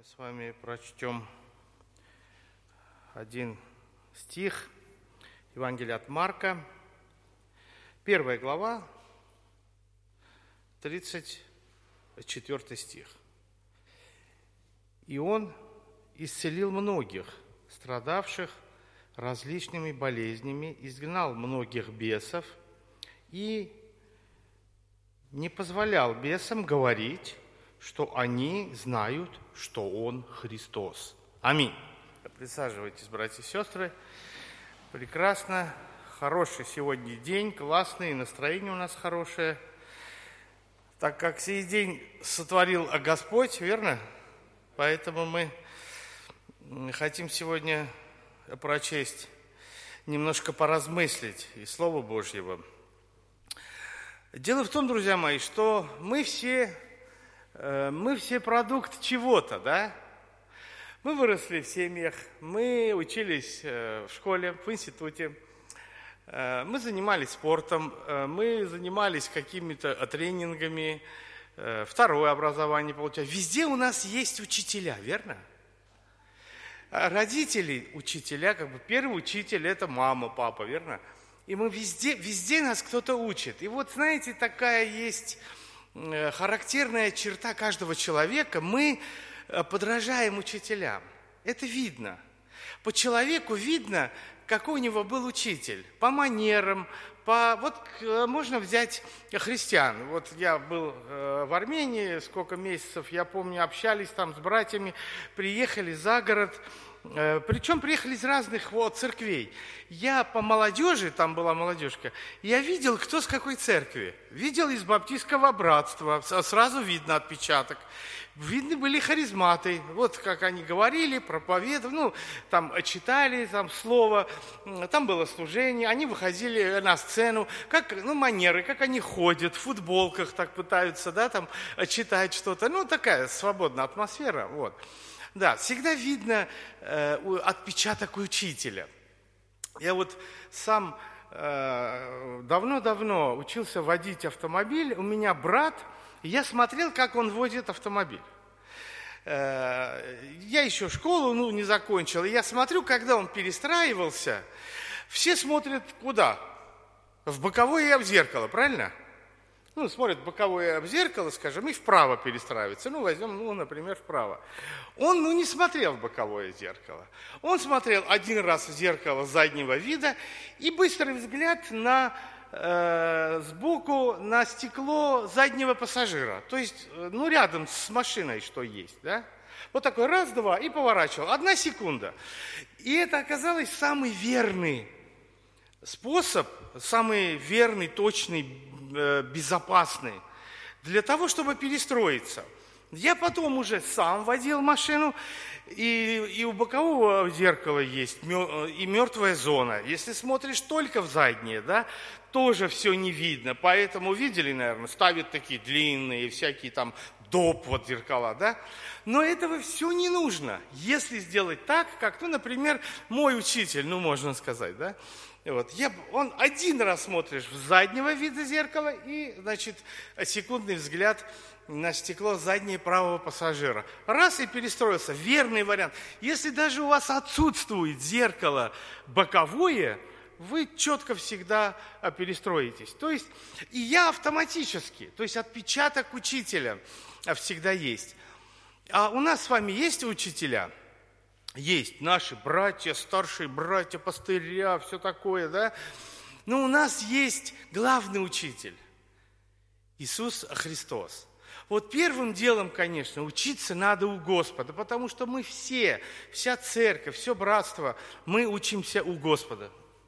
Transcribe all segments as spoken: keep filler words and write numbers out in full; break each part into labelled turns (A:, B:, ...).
A: Мы с вами прочтем один стих Евангелия от Марка, первая глава, тридцать четвёртый стих. «И Он исцелил многих, страдавших различными болезнями, изгнал многих бесов и не позволял бесам говорить, что они знают, что Он Христос». Аминь. Присаживайтесь, братья и сестры. Прекрасно. Хороший сегодня день, классный, настроение у нас хорошее. Так как сей день сотворил Господь, верно? Поэтому мы хотим сегодня прочесть, немножко поразмыслить из Слова Божьего. Дело в том, друзья мои, что мы все, мы все продукт чего-то, да? Мы выросли в семьях, мы учились в школе, в институте, мы занимались спортом, мы занимались какими-то тренингами, второе образование получали. Везде у нас есть учителя, верно? Родители, учителя, как бы первый учитель – это мама, папа, верно? И мы везде, везде нас кто-то учит. И вот, знаете, такая есть характерная черта каждого человека. Мы подражаем учителям. Это видно. По человеку видно, какой у него был учитель. По манерам, по... Вот можно взять христиан. Вот я был в Армении, сколько месяцев, я помню, общались там с братьями, приехали за город. Причем приехали из разных вот, церквей. Я по молодежи, там была молодежка, я видел, кто с какой церкви. Видел из баптистского братства, сразу видно отпечаток. Видны были харизматы, вот как они говорили, проповедовали, ну, там читали там слово, там было служение, они выходили на сцену, как, ну, манеры, как они ходят, в футболках так пытаются, да, там читать что-то, ну, такая свободная атмосфера, вот. Да, всегда видно э, отпечаток учителя. Я вот сам э, давно-давно учился водить автомобиль, у меня брат, и я смотрел, как он водит автомобиль. Э, я еще школу ну, не закончил, и я смотрю, когда он перестраивался, все смотрят куда? В боковое и в зеркало, правильно? Ну, смотрят в боковое в зеркало, скажем, и вправо перестраивается. Ну, возьмем, ну, например, вправо. Он, ну, не смотрел в боковое зеркало. Он смотрел один раз в зеркало заднего вида и быстрый взгляд на, э, сбоку на стекло заднего пассажира. То есть, ну, рядом с машиной что есть, да? Вот такой раз-два и поворачивал. Одна секунда. И это оказалось самый верный способ, самый верный, точный, безопасный для того, чтобы перестроиться. Я потом уже сам водил машину, и, и у бокового зеркала есть и мертвая зона. Если смотришь только в заднее, да, тоже все не видно. Поэтому видели, наверное, ставят такие длинные, всякие там доп. Вот зеркала, да. Но этого все не нужно, если сделать так, как, ну, например, мой учитель, ну, можно сказать, да. Вот. Я, он один раз смотришь в заднего вида зеркала и, значит, секундный взгляд на стекло заднее правого пассажира. Раз и перестроился. Верный вариант. Если даже у вас отсутствует зеркало боковое, вы четко всегда перестроитесь. То есть, и я автоматически, то есть отпечаток учителя всегда есть. А у нас с вами есть учителя? Есть наши братья, старшие братья, пастыря, все такое, да. Но у нас есть главный учитель, Иисус Христос. Вот первым делом, конечно, учиться надо у Господа, потому что мы все, вся церковь, все братство, мы учимся у Господа.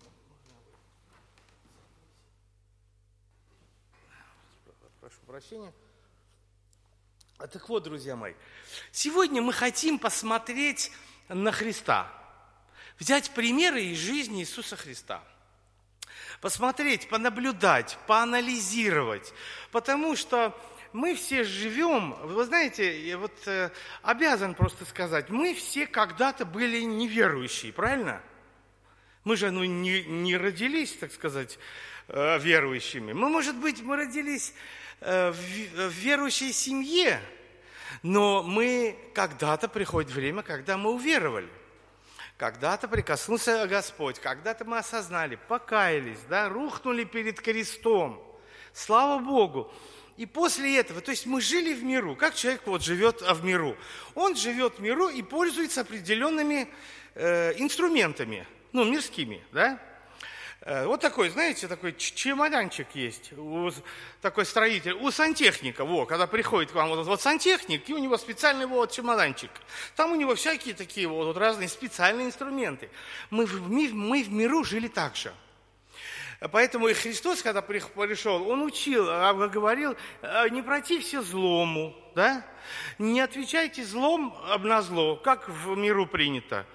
A: Прошу прощения. А так вот, друзья мои, сегодня мы хотим посмотреть на Христа, взять примеры из жизни Иисуса Христа, посмотреть, понаблюдать, поанализировать, потому что мы все живем, вы знаете, я вот э, обязан просто сказать, мы все когда-то были неверующие, правильно? Мы же ну, не, не родились, так сказать, э, верующими. Мы, может быть, мы родились э, в, в верующей семье, Но мы когда-то приходит время, когда мы уверовали. Когда-то прикоснулся Господь, когда-то мы осознали, покаялись, да, рухнули перед крестом. Слава Богу. И после этого, то есть мы жили в миру, как человек вот живет в миру. Он живет в миру и пользуется определенными э, инструментами, ну, мирскими, да. Э, вот такой, знаете, такой чемоданчик есть, у, такой строитель, у сантехника, во, когда приходит к вам вот, вот сантехник, и у него специальный вот чемоданчик. Там у него всякие такие вот, вот разные специальные инструменты. Мы, мы, мы в миру жили так же. Поэтому и Христос, когда пришел, Он учил, говорил, не протився злому, да? Не отвечайте злом на зло, как в миру принято.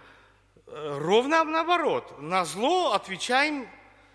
A: Ровно наоборот, на зло отвечаем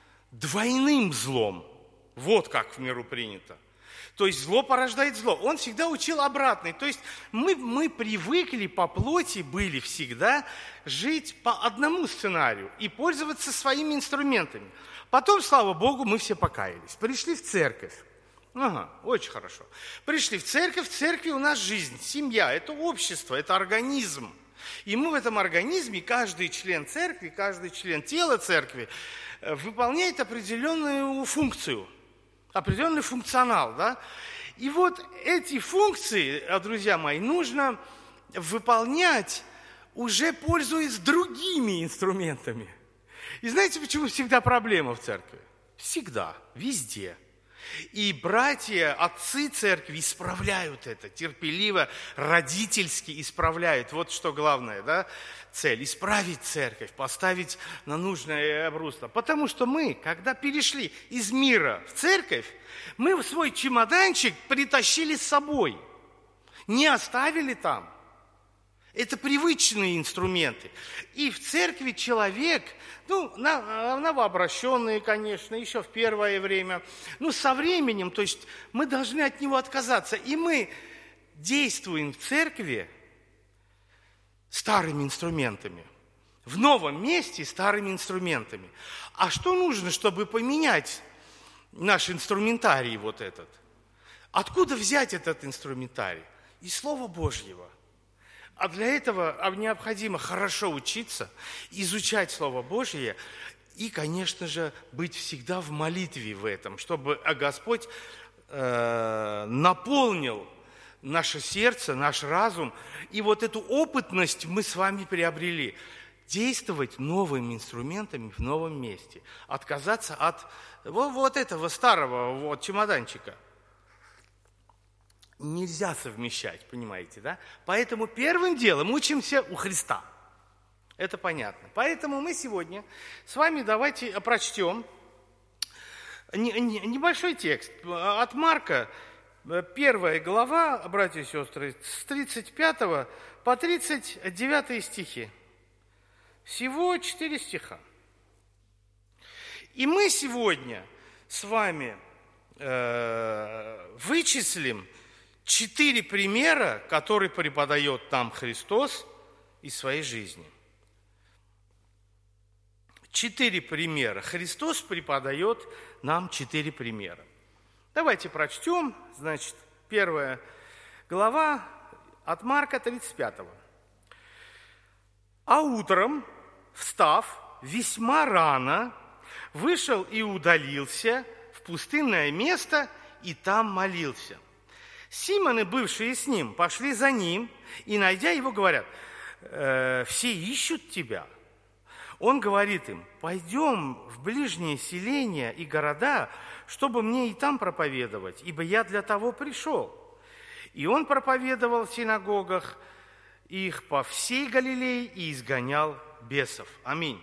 A: двойным злом. Вот как в миру принято. То есть зло порождает зло. Он всегда учил обратный. То есть мы, мы привыкли по плоти были всегда жить по одному сценарию и пользоваться своими инструментами. Потом, слава Богу, мы все покаялись. Пришли в церковь. Ага, очень хорошо. Пришли в церковь. В церкви у нас жизнь, семья, это общество, это организм. И мы в этом организме, каждый член церкви, каждый член тела церкви выполняет определенную функцию, определенный функционал. Да? И вот эти функции, друзья мои, нужно выполнять, уже пользуясь другими инструментами. И знаете, почему всегда проблема в церкви? Всегда, везде. И братья, отцы церкви исправляют это, терпеливо, родительски исправляют. Вот что главное, да, цель – исправить церковь, поставить на нужное русло. Потому что мы, когда перешли из мира в церковь, мы свой чемоданчик притащили с собой, не оставили там. Это привычные инструменты. И в церкви человек, ну, новообращенные, конечно, еще в первое время, ну, со временем, то есть мы должны от него отказаться. И мы действуем в церкви старыми инструментами, в новом месте старыми инструментами. А что нужно, чтобы поменять наш инструментарий вот этот? Откуда взять этот инструментарий? Из Слова Божьего. А для этого необходимо хорошо учиться, изучать Слово Божье и, конечно же, быть всегда в молитве в этом, чтобы Господь э, наполнил наше сердце, наш разум. И вот эту опытность мы с вами приобрели. Действовать новыми инструментами в новом месте. Отказаться от вот, вот этого старого вот, чемоданчика. Нельзя совмещать, понимаете, да? Поэтому первым делом учимся у Христа. Это понятно. Поэтому мы сегодня с вами давайте прочтем небольшой текст от Марка, первая глава, братья и сестры, с тридцать пятого по тридцать девятый стихи. Всего четыре стиха. И мы сегодня с вами э, вычислим четыре примера, которые преподает нам Христос из своей жизни. Четыре примера. Христос преподает нам четыре примера. Давайте прочтем, значит, первая глава от Марка тридцать пятого. «А утром, встав весьма рано, вышел и удалился в пустынное место, и там молился. Симоны, бывшие с ним, пошли за ним, и, найдя его, говорят, э, все ищут тебя. Он говорит им, пойдем в ближние селения и города, чтобы мне и там проповедовать, ибо я для того пришел. И он проповедовал в синагогах их по всей Галилее и изгонял бесов». Аминь.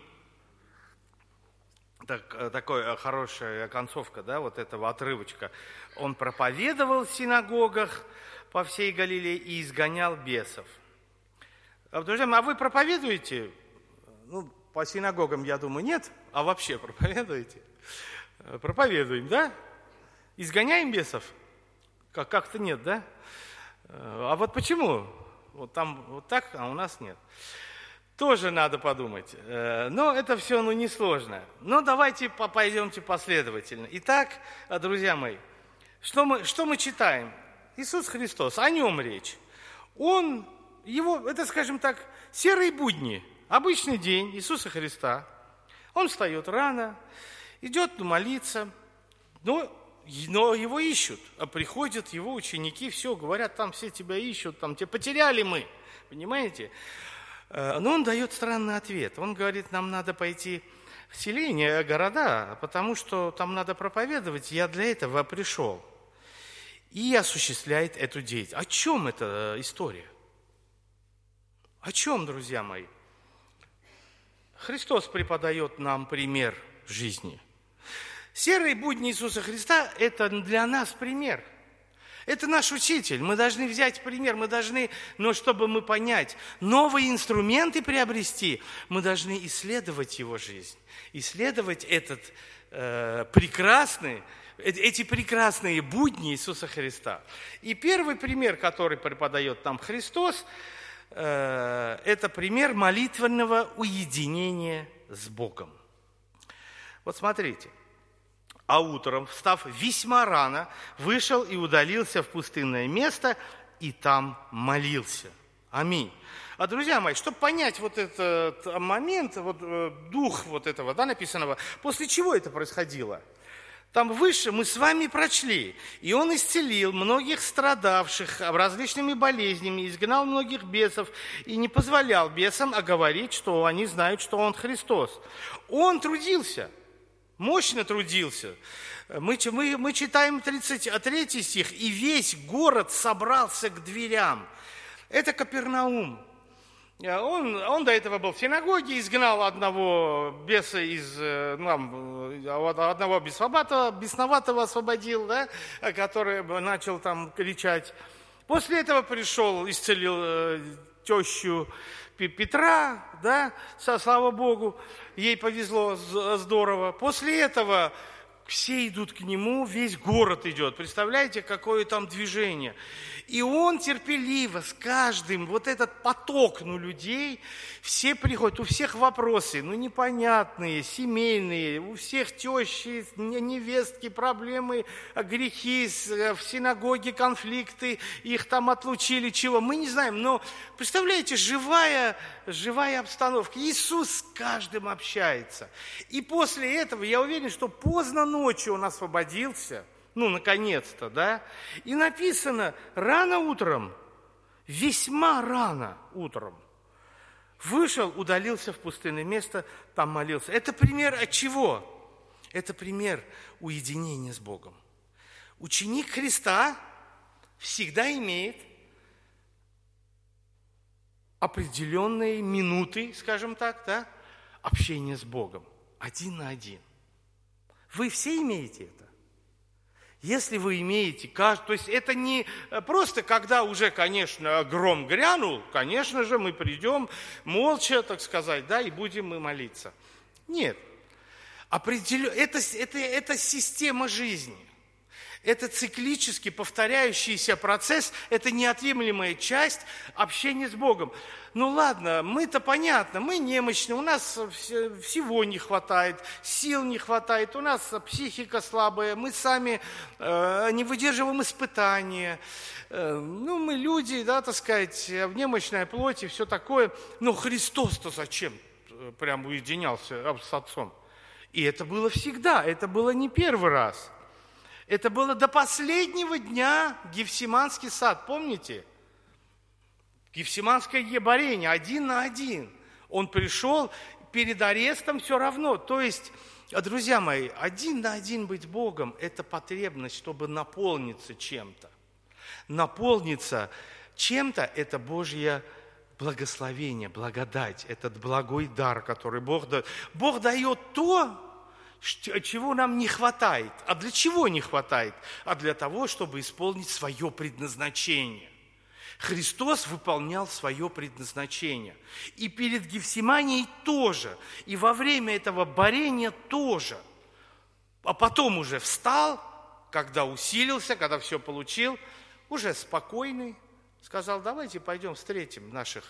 A: Так, такая хорошая концовка, да, вот этого отрывочка. Он проповедовал в синагогах по всей Галилее и изгонял бесов. Друзья мои, а вы проповедуете? Ну, по синагогам, я думаю, нет. А вообще проповедуете? Проповедуем, да? Изгоняем бесов? Как- как-то нет, да? А вот почему? Вот там вот так, а у нас нет. Тоже надо подумать. Но это все ну, несложно. Но давайте пойдемте последовательно. Итак, друзья мои, что мы, что мы читаем? Иисус Христос, о нем речь. Он, его, это, скажем так, серые будни, обычный день Иисуса Христа. Он встает рано, идет молиться, но, но его ищут, а приходят его ученики, все, говорят, там все тебя ищут, там тебя потеряли мы, понимаете? Но он дает странный ответ. Он говорит, нам надо пойти в селения, города, потому что там надо проповедовать, я для этого пришел. И осуществляет эту деятельность. О чем эта история? О чем, друзья мои? Христос преподает нам пример жизни. Серые будни Иисуса Христа – это для нас пример. Это наш учитель. Мы должны взять пример, мы должны, но чтобы мы понять, новые инструменты приобрести, мы должны исследовать его жизнь, исследовать этот э, прекрасный, эти прекрасные будни Иисуса Христа. И первый пример, который преподает нам Христос, э, это пример молитвенного уединения с Богом. Вот смотрите. А утром, встав весьма рано, вышел и удалился в пустынное место, и там молился. Аминь. А, друзья мои, чтобы понять вот этот момент, вот, дух вот этого, да, написанного, после чего это происходило? Там выше мы с вами прочли, и он исцелил многих страдавших различными болезнями, изгнал многих бесов, и не позволял бесам оговорить, что они знают, что он Христос. Он трудился. Мощно трудился. Мы, мы, мы читаем тридцать третий стих, и весь город собрался к дверям. Это Капернаум. Он, он до этого был в синагоге, изгнал одного беса из, ну, одного бесноватого, бесноватого освободил, да, который начал там кричать. После этого пришел, исцелил тещу Петра, да, слава Богу, ей повезло здорово. После этого все идут к нему, весь город идет. Представляете, какое там движение. И он терпеливо с каждым, вот этот поток, ну, людей, все приходят, у всех вопросы, ну, непонятные, семейные, у всех тещи, невестки, проблемы, грехи, в синагоге конфликты, их там отлучили, чего, мы не знаем. Но, представляете, живая, живая обстановка. Иисус с каждым общается. И после этого, я уверен, что поздно ночью он освободился, ну, наконец-то, да, и написано, рано утром, весьма рано утром, вышел, удалился в пустынное место, там молился. Это пример от чего? Это пример уединения с Богом. Ученик Христа всегда имеет определенные минуты, скажем так, да, общения с Богом, один на один. Вы все имеете это? Если вы имеете, то есть это не просто, когда уже, конечно, гром грянул, конечно же, мы придем молча, так сказать, да, и будем мы молиться. Нет. Определен... Это, это, это система жизни. Это циклически повторяющийся процесс, это неотъемлемая часть общения с Богом. Ну ладно, мы-то понятно, мы немощны, у нас всего не хватает, сил не хватает, у нас психика слабая, мы сами э, не выдерживаем испытания. Э, ну, мы люди, да, так сказать, в немощной плоти, все такое. Но Христос-то зачем прям уединялся с Отцом? И это было всегда, это было не первый раз. Это было до последнего дня Гефсиманский сад, помните? Гефсиманское ебарение, один на один. Он пришел перед арестом все равно. То есть, друзья мои, один на один быть Богом – это потребность, чтобы наполниться чем-то. Наполниться чем-то – это Божье благословение, благодать, этот благой дар, который Бог дает. Бог дает то, чего нам не хватает. А для чего не хватает? А для того, чтобы исполнить свое предназначение. Христос выполнял свое предназначение. И перед Гефсиманией тоже. И во время этого борения тоже. А потом уже встал, когда усилился, когда все получил, уже спокойный, сказал, давайте пойдем встретим наших,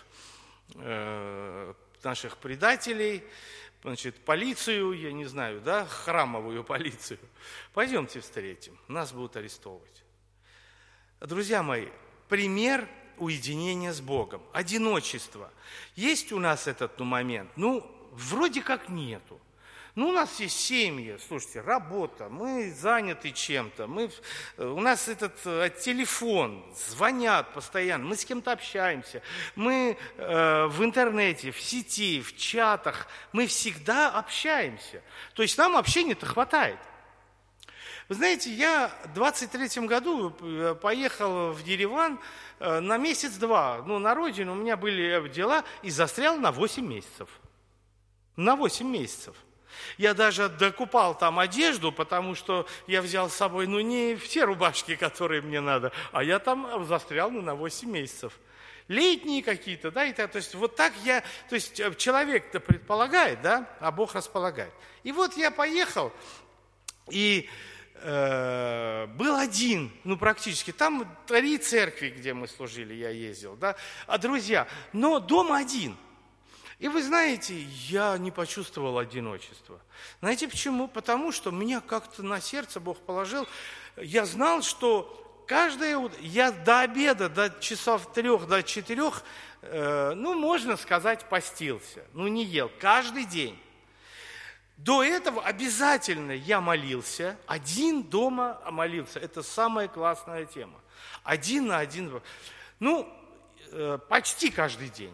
A: э, наших предателей, значит, полицию, я не знаю, да, храмовую полицию. Пойдемте встретим, нас будут арестовывать. Друзья мои, пример уединение с Богом, одиночество. Есть у нас этот ну, момент? Ну, вроде как нету. Ну, у нас есть семьи, слушайте, работа, мы заняты чем-то, мы, у нас этот телефон, звонят постоянно, мы с кем-то общаемся, мы э, в интернете, в сети, в чатах, мы всегда общаемся. То есть нам общения-то хватает. Вы знаете, я в двадцать третьем году поехал в Ереван на месяц-два, ну, на родину, у меня были дела, и застрял на восемь месяцев. На восемь месяцев. Я даже докупал там одежду, потому что я взял с собой, ну, не все рубашки, которые мне надо, а я там застрял ну, на восемь месяцев. Летние какие-то, да, и так, то есть вот так я, то есть человек-то предполагает, да, а Бог располагает. И вот я поехал, и э, был один, ну, практически, там три церкви, где мы служили, я ездил, да, а друзья, но дом один. И вы знаете, я не почувствовал одиночества. Знаете почему? Потому что меня как-то на сердце Бог положил. Я знал, что каждое утро, я до обеда, до часов трех, до четырех, э, ну, можно сказать, постился. Ну, не ел. Каждый день. До этого обязательно я молился. Один дома молился. Это самая классная тема. Один на один. Ну, э, почти каждый день.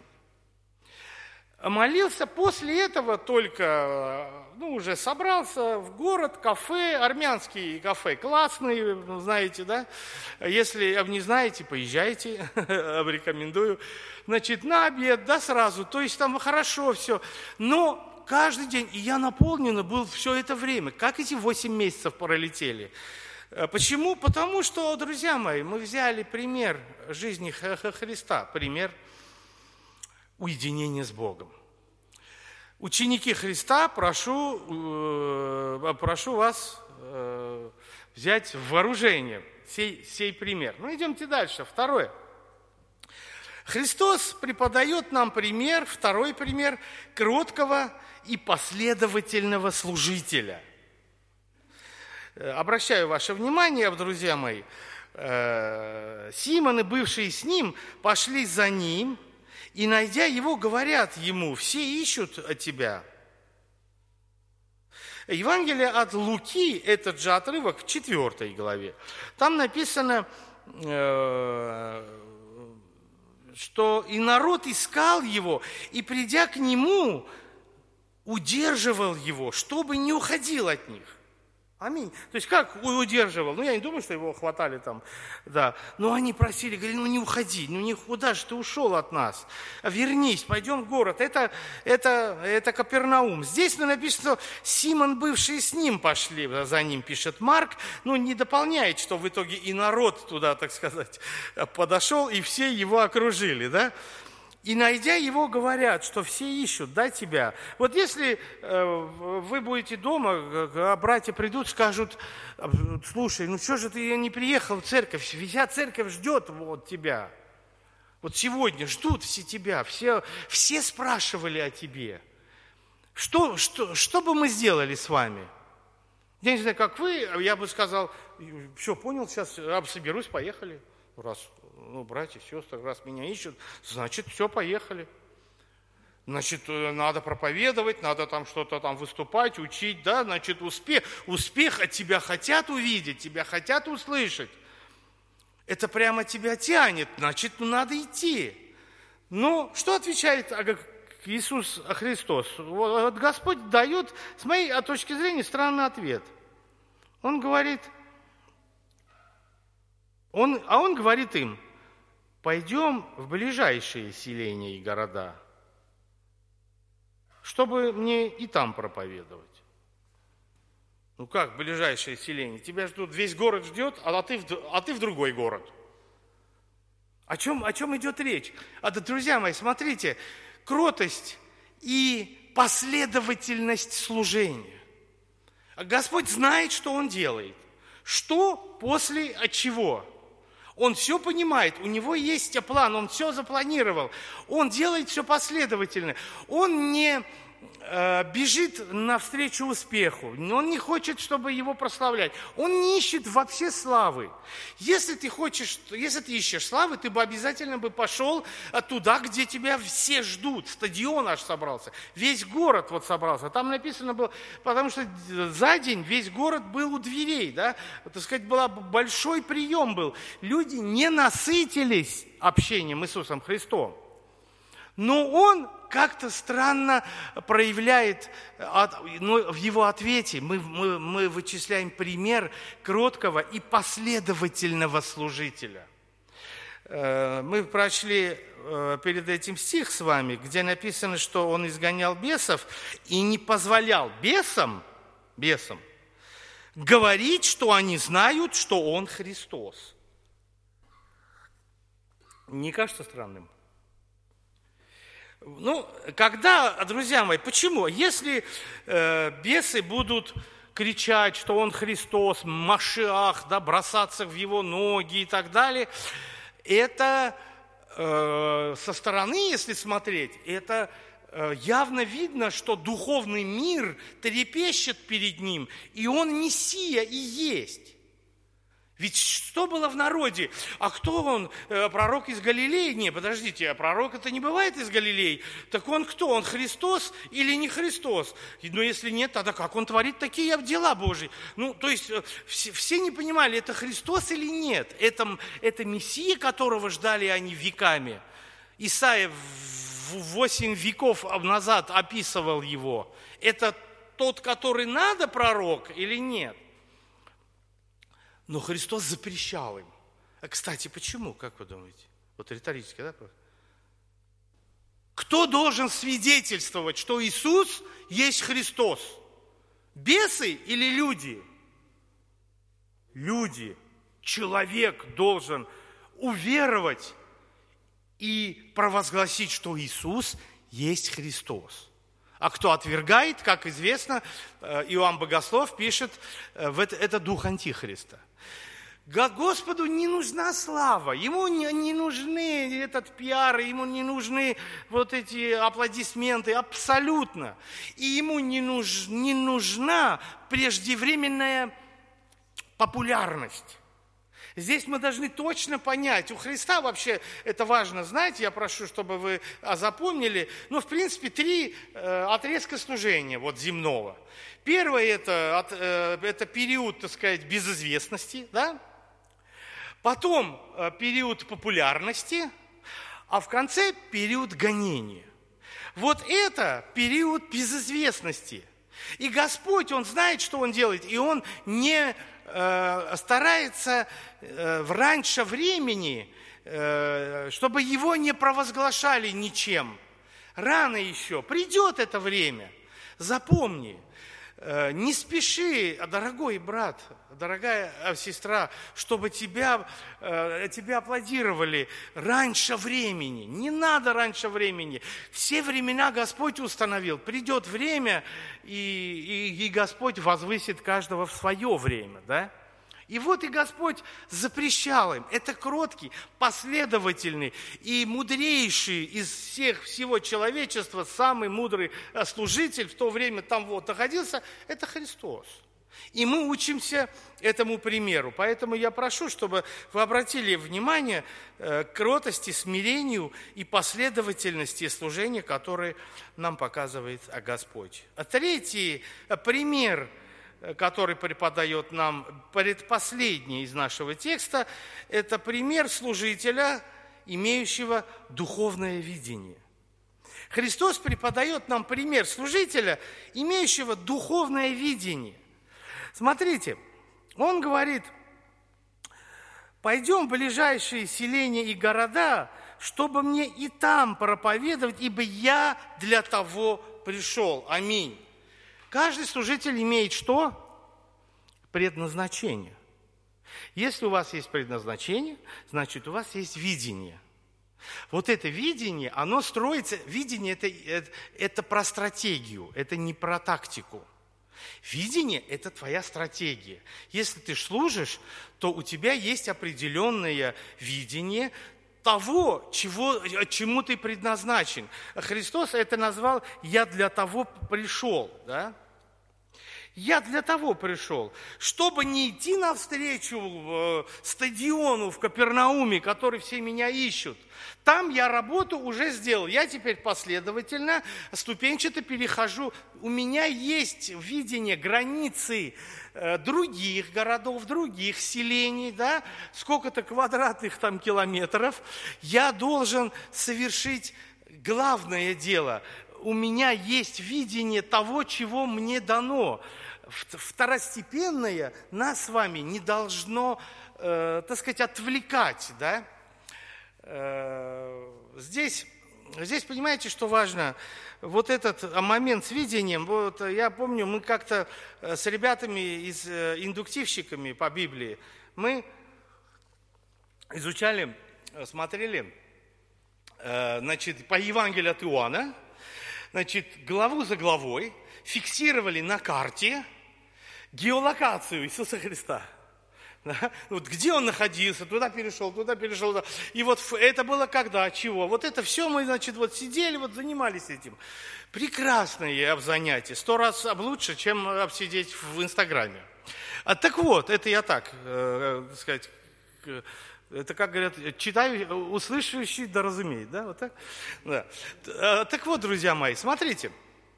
A: Молился, после этого только, ну, уже собрался в город, кафе, армянские кафе классные, знаете, да? Если не знаете, поезжайте, рекомендую. Значит, на обед, да, сразу, то есть там хорошо все. Но каждый день, и я наполнен был все это время, как эти восемь месяцев пролетели. Почему? Потому что, друзья мои, мы взяли пример жизни Христа, пример уединение с Богом. Ученики Христа, прошу, э, прошу вас э, взять в вооружение сей, сей пример. Ну, идемте дальше. Второе. Христос преподает нам пример, второй пример, кроткого и последовательного служителя. Обращаю ваше внимание, друзья мои, э, Симон и бывшие с ним пошли за ним, и, найдя его, говорят ему: все ищут тебя. Евангелие от Луки, этот же отрывок в четвёртой главе. Там написано, что и народ искал его, и, придя к нему, удерживал его, чтобы не уходил от них. Аминь. То есть как удерживал? Ну, я не думаю, что его хватали там, да. Но они просили, говорили, ну не уходи, ну никуда же ты ушел от нас. Вернись, пойдем в город. Это, это, это Капернаум. Здесь написано, что Симон, бывший с ним, пошли, за ним пишет Марк. Ну, не дополняет, что в итоге и народ туда, так сказать, подошел, и все его окружили, да. И, найдя его, говорят, что все ищут, да, тебя. Вот если э, вы будете дома, а братья придут, скажут: слушай, ну что же ты не приехал в церковь? Вся церковь ждет вот тебя. Вот сегодня ждут все тебя, все, все спрашивали о тебе. Что, что, что бы мы сделали с вами? Я не знаю, как вы, я бы сказал: все, понял, сейчас соберусь, поехали. Раз, ну, братья, сестры, раз меня ищут, значит, все, поехали. Значит, надо проповедовать, надо там что-то там выступать, учить, да, значит, успех, успех от тебя хотят увидеть, тебя хотят услышать. Это прямо тебя тянет, значит, ну, надо идти. Ну, что отвечает Иисус Христос? Вот Господь дает, с моей точки зрения, странный ответ. Он говорит... Он, а он говорит им: пойдем в ближайшие селения и города, чтобы мне и там проповедовать. Ну как ближайшие селения? Тебя ждут, весь город ждет, а ты, а ты в другой город. О чем, о чем идет речь? А, да, друзья мои, смотрите, кротость и последовательность служения. Господь знает, что Он делает. Что после от чего? Он все понимает, у него есть план, он все запланировал. Он делает все последовательно. Он не, э, бежит навстречу успеху, он не хочет, чтобы его прославлять, он не ищет вообще славы. Если ты хочешь, если ты ищешь славы, ты бы обязательно бы пошел туда, где тебя все ждут, стадион аж собрался, весь город вот собрался, там написано было, потому что за день весь город был у дверей, да, так сказать, был большой прием был, люди не насытились общением с Иисусом Христом. Но он как-то странно проявляет, но в его ответе мы, мы, мы вычисляем пример кроткого и последовательного служителя. Мы прочли перед этим стих с вами, где написано, что он изгонял бесов и не позволял бесам, бесам говорить, что они знают, что он Христос. Не кажется странным? Ну, когда, друзья мои, почему? Если э, бесы будут кричать, что он Христос, Машиах, да, бросаться в его ноги и так далее, это э, со стороны, если смотреть, это э, явно видно, что духовный мир трепещет перед ним, и он Мессия и есть. Ведь что было в народе? А кто он? Пророк из Галилеи? Не, подождите, а пророк это не бывает из Галилеи. Так он кто? Он Христос или не Христос? Но если нет, тогда как он творит такие дела Божьи? Ну, то есть все, все не понимали, это Христос или нет. Это, это Мессия, которого ждали они веками. Исаия восемь веков назад описывал его. Это тот, который надо пророк или нет? Но Христос запрещал им. А, кстати, почему, как вы думаете? Вот риторически, да? Кто должен свидетельствовать, что Иисус есть Христос? Бесы или люди? Люди. Человек должен уверовать и провозгласить, что Иисус есть Христос. А кто отвергает, как известно, Иоанн Богослов пишет, это дух Антихриста. Господу не нужна слава, ему не, не нужны этот пиар, ему не нужны вот эти аплодисменты, абсолютно. И ему не, нуж, не нужна преждевременная популярность. Здесь мы должны точно понять, у Христа вообще, это важно знать, я прошу, чтобы вы запомнили, ну, в принципе, три э, отрезка служения вот земного. Первое это, от, э, это период, так сказать, безызвестности, да? Потом э, период популярности, а в конце период гонения. Вот это период безызвестности. И Господь, Он знает, что Он делает, и Он не э, старается э, раньше времени, э, чтобы Его не провозглашали ничем. Рано еще, придет это время. Запомни, э, не спеши, дорогой брат, дорогая сестра, чтобы тебя, э, тебя аплодировали раньше времени. Не надо раньше времени. Все времена Господь установил. Придет время, и, и, и Господь возвысит каждого в свое время. Да? И вот и Господь запрещал им. Это кроткий, последовательный и мудрейший из всех, всего человечества, самый мудрый служитель в то время там вот находился, это Христос. И мы учимся этому примеру. Поэтому я прошу, чтобы вы обратили внимание к кротости, смирению и последовательности служения, которые нам показывает Господь. А третий пример, который преподает нам предпоследний из нашего текста, это пример служителя, имеющего духовное видение. Христос преподает нам пример служителя, имеющего духовное видение. Смотрите, он говорит, пойдем в ближайшие селения и города, чтобы мне и там проповедовать, ибо я для того пришел. Аминь. Каждый служитель имеет что? Предназначение. Если у вас есть предназначение, значит, у вас есть видение. Вот это видение, оно строится, видение это, это, это про стратегию, это не про тактику. Видение – это твоя стратегия. Если ты служишь, то у тебя есть определенное видение того, чего, чему ты предназначен. Христос это назвал «я для того пришел». Да? Я для того пришел, чтобы не идти навстречу э, стадиону в Капернауме, который все меня ищут. Там я работу уже сделал. Я теперь последовательно, ступенчато перехожу. У меня есть видение границы э, других городов, других селений, да? Сколько-то квадратных там километров. Я должен совершить главное дело. У меня есть видение того, чего мне дано. Второстепенное нас с вами не должно, э, так сказать, отвлекать, да? Э, здесь, здесь, понимаете, что важно? Вот этот момент с видением, вот я помню, мы как-то с ребятами, из, индуктивщиками по Библии, мы изучали, смотрели, э, значит, по Евангелию от Иоанна, значит, главу за главой, фиксировали на карте геолокацию Иисуса Христа. Да? Вот где он находился, туда перешел, туда перешел. Туда. И вот это было когда, чего. Вот это все мы, значит, вот сидели, вот занимались этим. Прекрасное занятие. Сто раз лучше, чем обсидеть в Инстаграме. А, так вот, это я так, э, так сказать, это, как говорят, читаю, услышащий да разумеет. Да? Вот так? Да. Так вот, друзья мои, смотрите.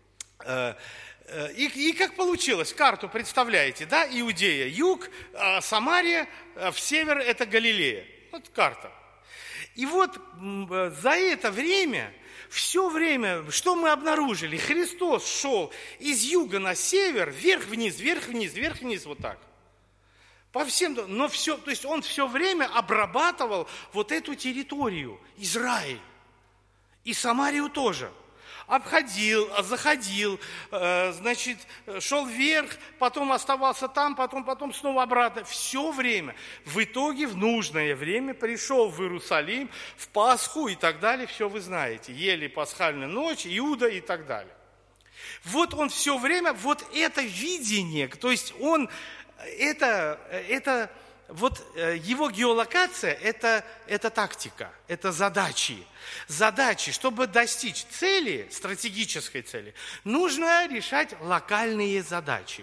A: И, и как получилось, карту представляете, да, Иудея, юг, Самария, в север это Галилея. Вот карта. И вот за это время, все время, что мы обнаружили? Христос шел из юга на север, вверх-вниз, вверх-вниз, вверх-вниз, вот так. По всем, но все, то есть он все время обрабатывал вот эту территорию, Израиль, и Самарию тоже. Обходил, заходил, значит, шел вверх, потом оставался там, потом, потом снова обратно. Все время. В итоге в нужное время пришел в Иерусалим, в Пасху и так далее. Все вы знаете. Ели пасхальную ночь, Иуда и так далее. Вот он все время, вот это видение, то есть он, это, это вот его геолокация, это, это тактика, это задачи. Задачи, чтобы достичь цели, стратегической цели, нужно решать локальные задачи.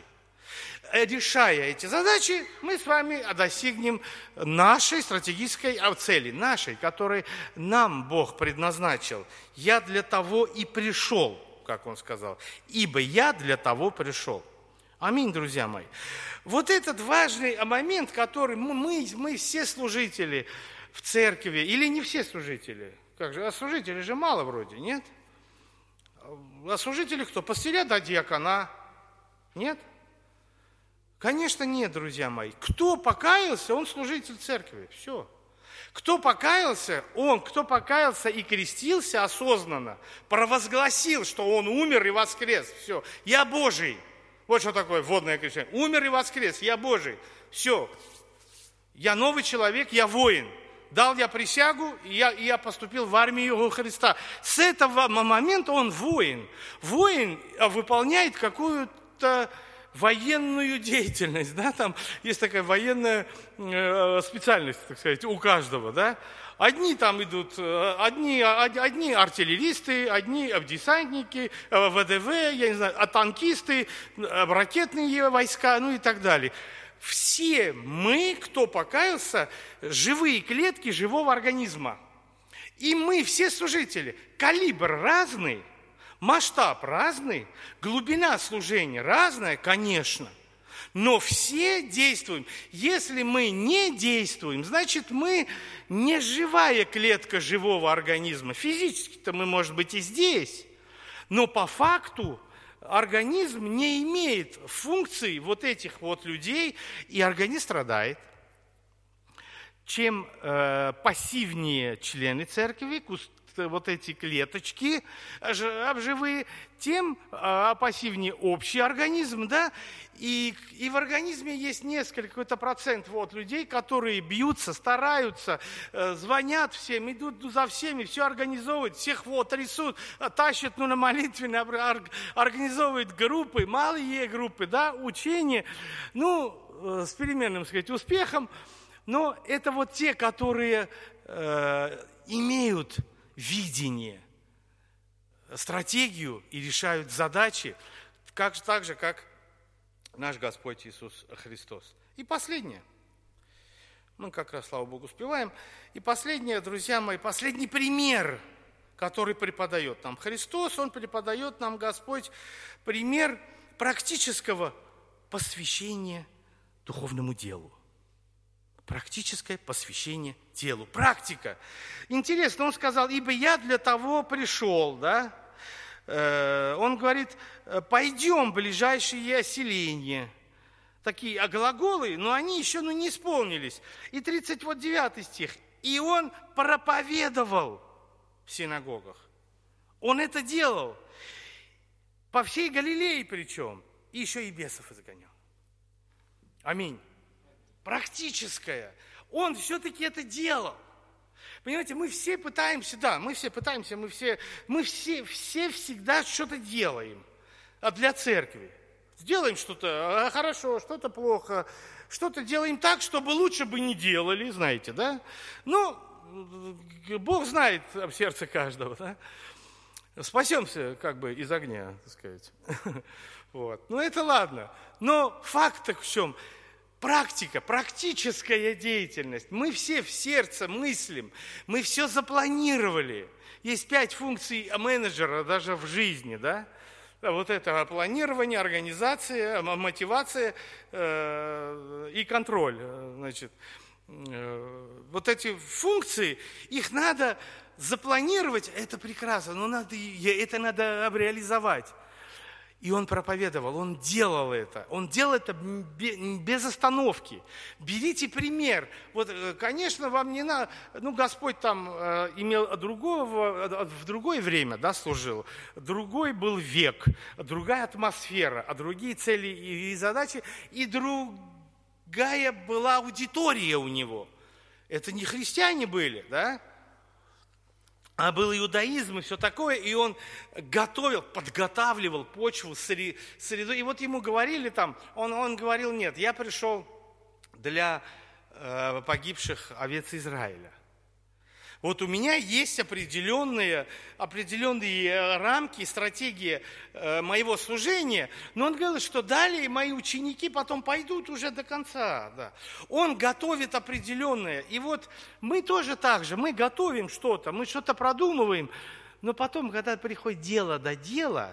A: Решая эти задачи, мы с вами достигнем нашей стратегической цели, нашей, которой нам Бог предназначил. Я для того и пришел, как Он сказал, ибо я для того пришел. Аминь, друзья мои. Вот этот важный момент, который мы, мы все служители в церкви, или не все служители, как же, а служителей же мало вроде, нет? А служители кто? Пастыря да диакона? Нет? Конечно, нет, друзья мои. Кто покаялся, он служитель церкви. Все. Кто покаялся, он, кто покаялся и крестился осознанно, провозгласил, что он умер и воскрес. Все. Я Божий. Вот что такое водное крещение. Умер и воскрес. Я Божий. Все. Я новый человек, я воин. Дал я присягу, и я, и я поступил в армию Христа. С этого момента он воин. Воин выполняет какую-то военную деятельность. Да? Там есть такая военная э, специальность, так сказать, у каждого. Да? Одни там идут, одни, одни артиллеристы, одни десантники, ВДВ, я не знаю, танкисты, ракетные войска, ну и так далее. Все мы, кто покаялся, живые клетки живого организма. И мы все служители. Калибр разный, масштаб разный, глубина служения разная, конечно. Но все действуем. Если мы не действуем, значит, мы не живая клетка живого организма. Физически-то мы, может быть, и здесь. Но по факту организм не имеет функций вот этих вот людей, и организм страдает. Чем э, пассивнее члены церкви, вот эти клеточки живые, тем э, пассивнее общий организм, да, и, и в организме есть несколько, какой-то процент вот, людей, которые бьются, стараются, э, звонят всем, идут за всеми, все организовывают, всех вот трясут, тащат ну, на молитвенные, организовывают группы, малые группы, да, учения, ну, э, с переменным, так сказать, успехом. Но это вот те, которые э, имеют видение, стратегию и решают задачи, как, так же, как наш Господь Иисус Христос. И последнее. Мы как раз, слава Богу, успеваем. И последнее, друзья мои, последний пример, который преподает нам Христос, Он преподает нам, Господь, пример практического посвящения духовному делу. Практическое посвящение делу. Практика. Интересно, Он сказал, ибо я для того пришел, да? Он говорит, пойдем в ближайшие селения. Такие глаголы, но они еще ну, не исполнились. И тридцать девятый стих. И он проповедовал в синагогах. Он это делал. По всей Галилее причем. И еще и бесов изгонял. Аминь. Практическое. Он все-таки это делал. Понимаете, мы все пытаемся, да, мы все пытаемся, мы все, мы все, все всегда что-то делаем для церкви. Сделаем что-то хорошо, что-то плохо, что-то делаем так, чтобы лучше бы не делали, знаете, да? Ну, Бог знает об сердце каждого, да? Спасемся как бы из огня, так сказать. Вот. Ну, это ладно. Но факт в чем? Практика, практическая деятельность. Мы все в сердце мыслим, мы все запланировали. Есть пять функций менеджера даже в жизни, да? Вот это планирование, организация, мотивация э, и контроль. Значит, э, вот эти функции, их надо запланировать, это прекрасно, но надо, это надо реализовать. И он проповедовал, он делал это, он делал это без остановки. Берите пример. Вот, конечно, вам не надо, ну, Господь там э, имел другого, в другое время, да, служил, другой был век, другая атмосфера, а другие цели и задачи, и другая была аудитория у него. Это не христиане были, да? А был иудаизм и все такое, и он готовил, подготавливал почву, среду. И вот ему говорили там, он, он говорил, нет, я пришел для э, погибших овец Израиля. Вот у меня есть определенные, определенные рамки, стратегии э, моего служения, но он говорит, что далее мои ученики потом пойдут уже до конца. Да. Он готовит определенное. И вот мы тоже так же, мы готовим что-то, мы что-то продумываем, но потом, когда приходит дело до дела,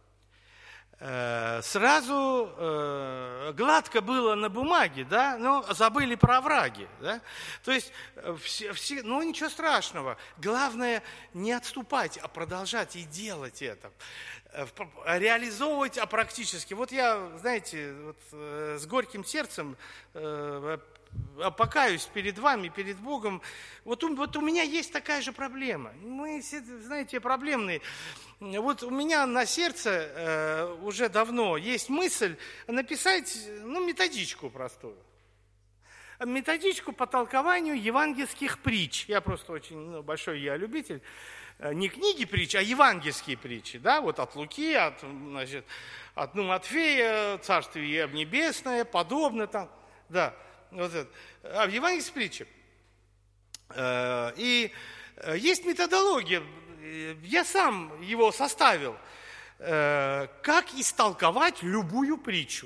A: сразу э, гладко было на бумаге, да, но забыли про овраги, да. То есть, все, все, ну ничего страшного. Главное не отступать, а продолжать и делать это. Реализовывать, а практически. Вот я, знаете, вот, э, с горьким сердцем э, покаюсь перед вами, перед Богом. Вот у, вот у меня есть такая же проблема. Мы все, знаете, проблемные. Вот у меня на сердце э, уже давно есть мысль написать, ну, методичку простую. Методичку по толкованию евангельских притч. Я просто очень ну, большой я любитель. Не книги притч, а евангельские притчи. Да? Вот от Луки, от, значит, от ну, Матфея, Царствие Небесное, подобное там. Да, вот это. А в евангельских притчах. Э, и есть методология. Я сам его составил, э, как истолковать любую притчу,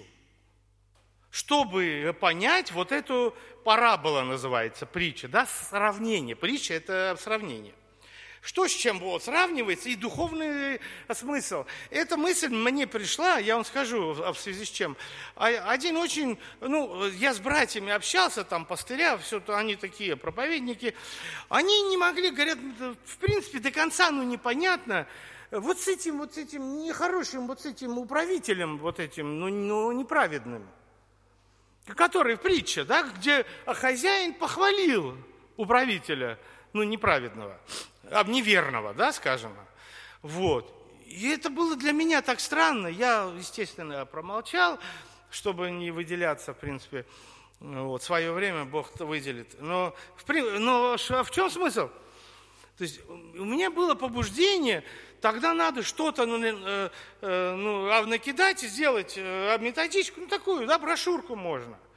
A: чтобы понять вот эту парабола называется, притча, да, сравнение. Притча – это сравнение. Что с чем вот сравнивается и духовный смысл. Эта мысль мне пришла, я вам скажу, в связи с чем. Один очень, ну, я с братьями общался, там, пастыря, все, они такие проповедники, они не могли, говорят, в принципе, до конца, ну, непонятно, вот с этим, вот с этим нехорошим, вот с этим управителем, вот этим, ну, ну неправедным, который в притче, да, где хозяин похвалил управителя, ну, неправедного, неверного, да, скажем. Вот. И это было для меня так странно. Я, естественно, промолчал, чтобы не выделяться, в принципе. Вот, свое время Бог выделит. Но в, но в чем смысл? То есть у меня было побуждение, тогда надо что-то ну, ну, накидать и сделать методичку, ну, такую, да, брошюрку можно.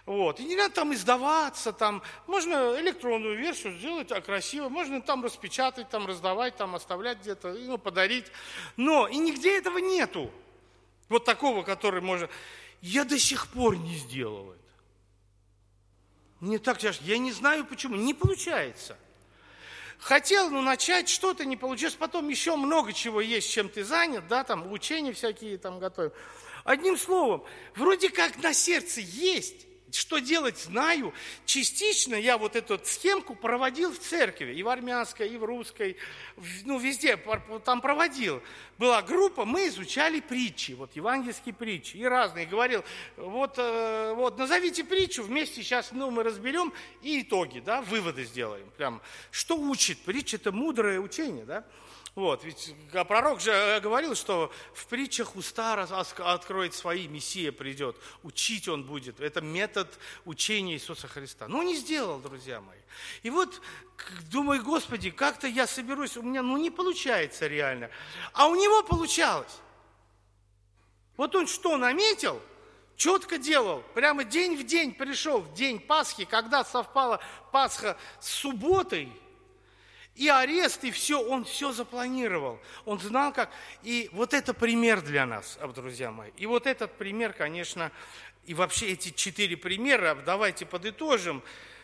A: Вот. И не надо там издаваться, там, можно электронную версию сделать а красиво, можно там распечатать, там раздавать, там оставлять где-то, ну, подарить. Но и нигде этого нету. Вот такого, который можно... Я до сих пор не сделал это. Мне так тяжко. Я не знаю почему. Не получается. Хотел, ну, начать, что-то не получилось. Потом еще много чего есть, чем ты занят, да, там, учения всякие там готовим. Одним словом, вроде как на сердце есть. Что делать, знаю. Частично я вот эту схемку проводил в церкви, и в армянской, и в русской, ну, везде там проводил. Была группа, мы изучали притчи, вот евангельские притчи, и разные. Говорил, вот, вот назовите притчу, вместе сейчас, ну, мы разберем, и итоги, да, выводы сделаем. Прям, что учит притча, это мудрое учение, да. Вот, ведь пророк же говорил, что в притчах уста откроет свои, Мессия придет, учить он будет. Это метод учения Иисуса Христа. Но не сделал, друзья мои. И вот, думаю, Господи, как-то я соберусь, у меня, ну, не получается реально. А у него получалось. Вот он что наметил, четко делал, прямо день в день пришел, в день Пасхи, когда совпала Пасха с субботой, и арест, и все, он все запланировал. Он знал, как... И вот это пример для нас, друзья мои. И вот этот пример, конечно, и вообще эти четыре примера, давайте подытожим.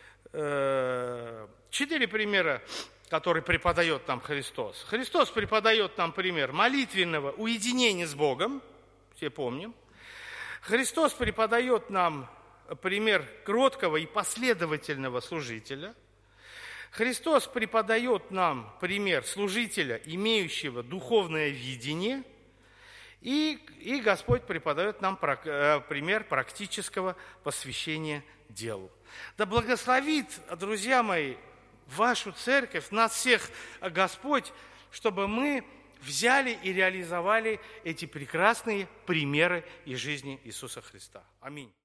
A: Четыре примера, которые преподает нам Христос. Христос преподает нам пример молитвенного уединения с Богом, все помним. Христос преподает нам пример кроткого и последовательного служителя. Христос преподает нам пример служителя, имеющего духовное видение, и, и Господь преподает нам пример практического посвящения делу. Да благословит, друзья мои, вашу церковь, нас всех Господь, чтобы мы взяли и реализовали эти прекрасные примеры из жизни Иисуса Христа. Аминь.